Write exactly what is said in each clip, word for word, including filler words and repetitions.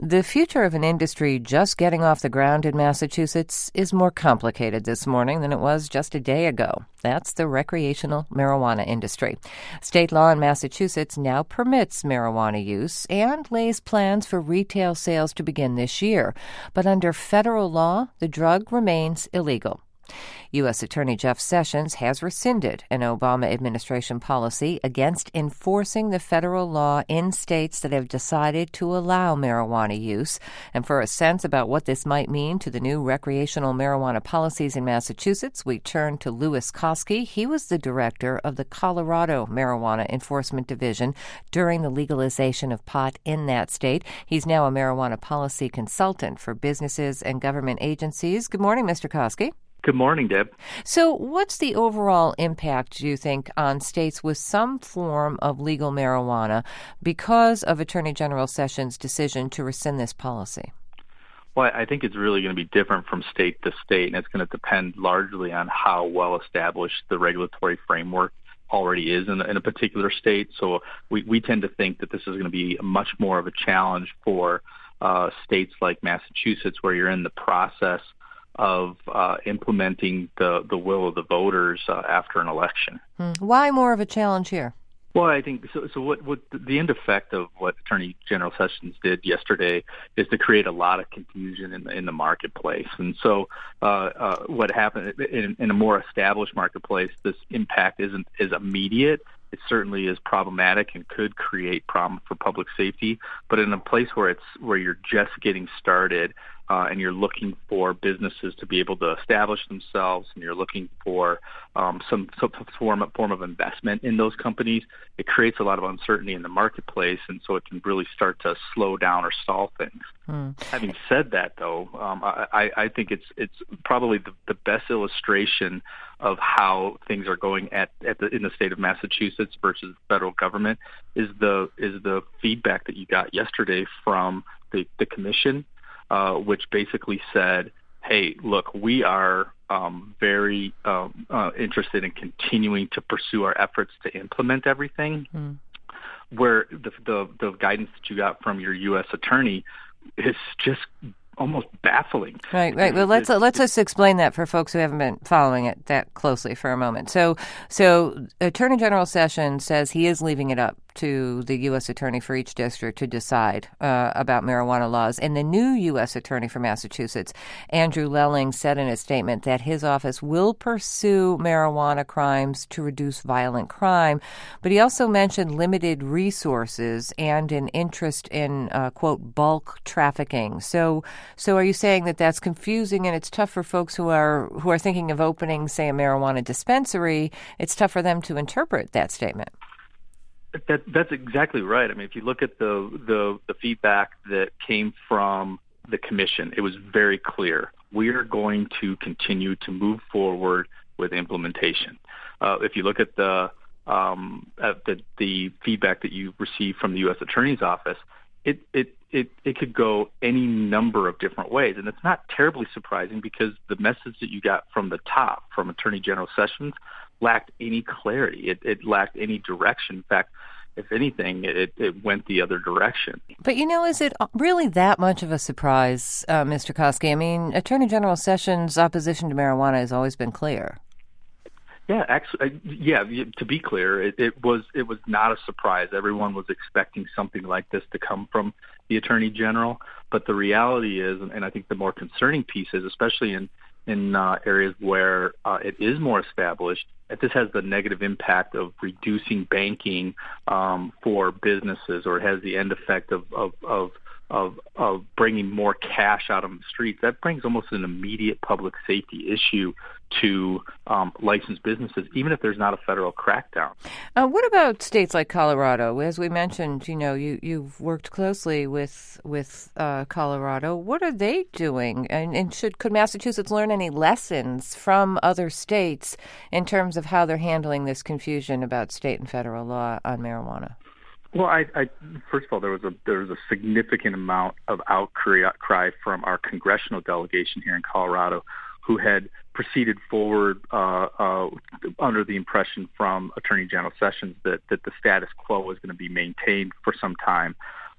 The future of an industry just getting off the ground in Massachusetts is more complicated this morning than it was just a day ago. That's the recreational marijuana industry. State law in Massachusetts now permits marijuana use and lays plans for retail sales to begin this year. But under federal law, the drug remains illegal. U S. Attorney Jeff Sessions has rescinded an Obama administration policy against enforcing the federal law in states that have decided to allow marijuana use. And for a sense about what this might mean to the new recreational marijuana policies in Massachusetts, we turn to Louis Koski. He was the director of the Colorado Marijuana Enforcement Division during the legalization of pot in that state. He's now a marijuana policy consultant for businesses and government agencies. Good morning, Mister Koski. Good morning, Deb. So what's the overall impact, do you think, on states with some form of legal marijuana because of Attorney General Sessions' decision to rescind this policy? Well, I think it's really going to be different from state to state, and it's going to depend largely on how well established the regulatory framework already is in a, in a particular state. So we, we tend to think that this is going to be much more of a challenge for uh, states like Massachusetts, where you're in the process of uh, implementing the, the will of the voters uh, after an election. Hmm. Why more of a challenge here? Well, I think so. So, what, what the end effect of what Attorney General Sessions did yesterday is to create a lot of confusion in the, in the marketplace. And so, uh, uh, what happened in, in a more established marketplace, this impact isn't as immediate. It certainly is problematic and could create problem for public safety. But in a place where it's where you're just getting started, Uh, and you're looking for businesses to be able to establish themselves, and you're looking for um, some, some form, form of investment in those companies, it creates a lot of uncertainty in the marketplace, and so it can really start to slow down or stall things. Mm. Having said that, though, um, I, I think it's it's probably the, the best illustration of how things are going at, at the, in the state of Massachusetts versus the federal government is the is the feedback that you got yesterday from the, the commission. Uh, which basically said, hey, look, we are um, very um, uh, interested in continuing to pursue our efforts to implement everything, mm. where the, the, the guidance that you got from your U S attorney is just almost baffling. Right, right. Well, let's uh, let's just explain that for folks who haven't been following it that closely for a moment. So, so Attorney General Sessions says he is leaving it up to the U S attorney for each district to decide uh, about marijuana laws. And the new U S attorney for Massachusetts, Andrew Lelling, said in a statement that his office will pursue marijuana crimes to reduce violent crime. But he also mentioned limited resources and an interest in, uh, quote, bulk trafficking. So, so are you saying that that's confusing and it's tough for folks who are who are thinking of opening, say, a marijuana dispensary? It's tough for them to interpret that statement. That, that's exactly right. I mean, if you look at the, the the feedback that came from the commission, it was very clear. We are going to continue to move forward with implementation. Uh, if you look at the, um, at the the feedback that you received from the U S Attorney's Office, it it it it could go any number of different ways, and it's not terribly surprising because the message that you got from the top, from Attorney General Sessions, lacked any clarity. It, it lacked any direction. In fact, if anything, it, it went the other direction. But, you know, is it really that much of a surprise, uh, Mister Koski? I mean, Attorney General Sessions' opposition to marijuana has always been clear. Yeah, actually, yeah. To be clear, it, it was it was not a surprise. Everyone was expecting something like this to come from the Attorney General. But the reality is, and I think the more concerning piece is, especially in in uh, areas where uh, it is more established, that this has the negative impact of reducing banking um, for businesses, or it has the end effect of of, of of of bringing more cash out on the streets. That brings almost an immediate public safety issue to um, licensed businesses, even if there's not a federal crackdown. Uh, what about states like Colorado? As we mentioned, you know, you, you've worked closely with with uh, Colorado. What are they doing? And, and should could Massachusetts learn any lessons from other states in terms of how they're handling this confusion about state and federal law on marijuana? Well, I, I first of all, there was a there was a significant amount of outcry from our congressional delegation here in Colorado, who had proceeded forward uh, uh, under the impression from Attorney General Sessions that, that the status quo was going to be maintained for some time.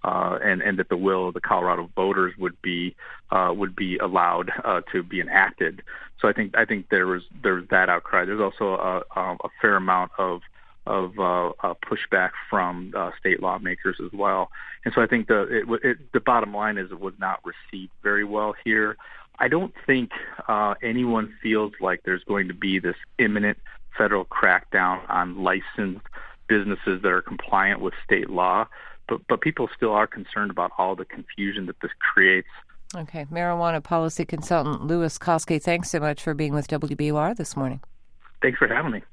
uh, and and that the will of the Colorado voters would be uh, would be allowed uh, to be enacted. So I think I think there was there was that outcry. There's also a, a fair amount of of uh, uh, pushback from uh, state lawmakers as well. And so I think the it, it, the bottom line is it was not received very well here. I don't think uh, anyone feels like there's going to be this imminent federal crackdown on licensed businesses that are compliant with state law, but but people still are concerned about all the confusion that this creates. Okay. Marijuana policy consultant Louis Koski, thanks so much for being with W B U R this morning. Thanks for having me.